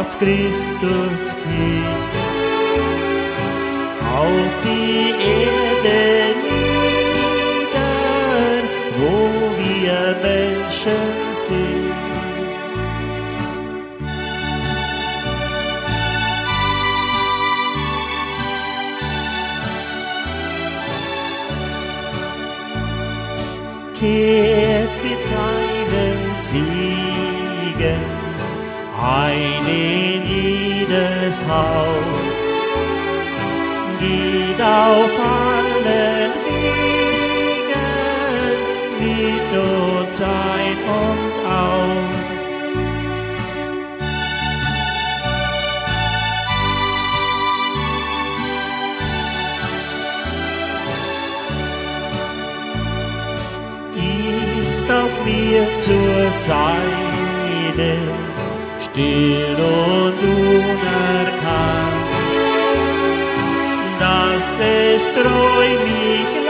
das Christuskind auf die Erde nieder, wo wir Menschen sind. Kehrt mit seinem Segen ein in jedes Haus, geht auf allen Wegen mit uns ein und aus. Ist auf mir zur Seite, still und unerkannt, dass es treu mich